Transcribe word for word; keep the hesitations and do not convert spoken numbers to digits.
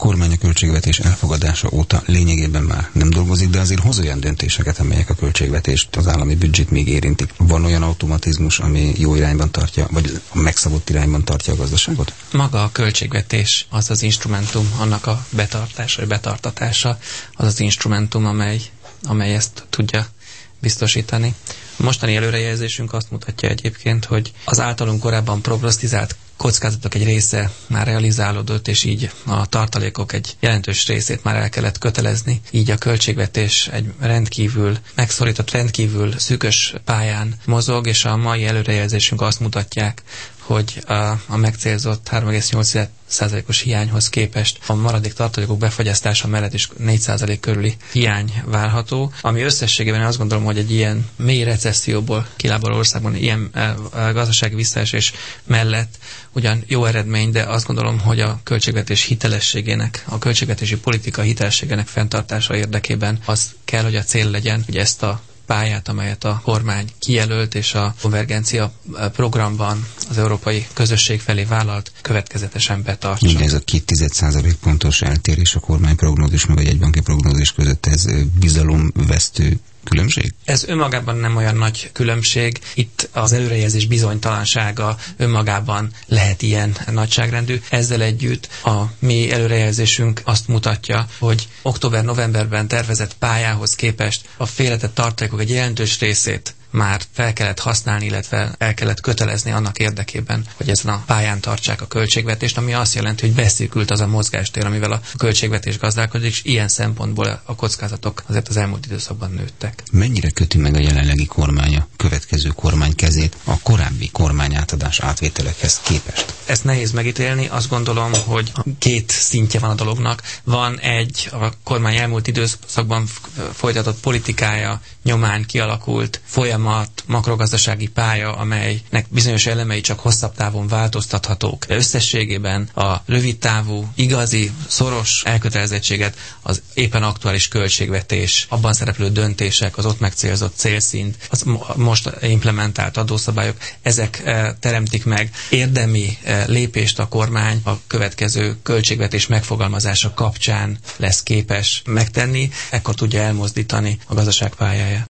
kormány a költségvetés elfogadása óta lényegében már nem dolgozik, de azért hoz olyan döntéseket, amelyek a költségvetést, az állami büdzsét még érintik. Van olyan automatizmus, ami jó irányban tartja, vagy a megszabott irányban tartja a gazdaságot? Maga a költségvetés az az instrumentum, annak a betartása, vagy betartatása az az instrumentum, amely, amely ezt tudja biztosítani. A mostani előrejelzésünk azt mutatja egyébként, hogy az általunk korábban prognosztizált kockázatok egy része már realizálódott, és így a tartalékok egy jelentős részét már el kellett kötelezni. Így a költségvetés egy rendkívül megszorított, rendkívül szűkös pályán mozog, és a mai előrejelzésünk azt mutatják, hogy a, a megcélzott három egész nyolc százalékos hiányhoz képest a maradék tartalékok befagyasztása mellett is négy százalék körüli hiány várható, ami összességében azt gondolom, hogy egy ilyen mély recesszióból kilábaló országban ilyen e, e, gazdasági visszaesés mellett ugyan jó eredmény, de azt gondolom, hogy a költségvetés hitelességének, a költségvetési politika hitelességének fenntartása érdekében az kell, hogy a cél legyen, hogy ezt a pályát, amelyet a kormány kijelölt, és a konvergencia programban az európai közösség felé vállalt, következetesen betartsa. Igen, ez a két tized százalék pontos eltérés a kormány prognózis meg a jegybanki prognózis között, ez bizalomvesztő különbség? Ez önmagában nem olyan nagy különbség. Itt az előrejelzés bizonytalansága önmagában lehet ilyen nagyságrendű. Ezzel együtt a mi előrejelzésünk azt mutatja, hogy október-novemberben tervezett pályához képest a félretett tartalékok egy jelentős részét már fel kellett használni, illetve el kellett kötelezni annak érdekében, hogy ezen a pályán tartsák a költségvetést, ami azt jelenti, hogy beszűkült az a mozgástér, amivel a költségvetés gazdálkodik, és ilyen szempontból a kockázatok azért az elmúlt időszakban nőttek. Mennyire köti meg a jelenlegi kormány a következő kormány kezét a korábbi kormány átadás átvételekhez képest? Ezt nehéz megítélni, azt gondolom, hogy két szintje van a dolognak. Van egy a kormány elmúlt időszakban folytatott politikája nyomán kialakult folyamat, makrogazdasági pálya, amelynek bizonyos elemei csak hosszabb távon változtathatók. De összességében a rövid távú, igazi, szoros elkötelezettséget az éppen aktuális költségvetés, abban szereplő döntések, az ott megcélzott célszint, az most implementált adószabályok, ezek e, teremtik meg érdemi e, lépést a kormány a következő költségvetés megfogalmazása kapcsán lesz képes megtenni, ekkor tudja elmozdítani a gazdaság pályáját.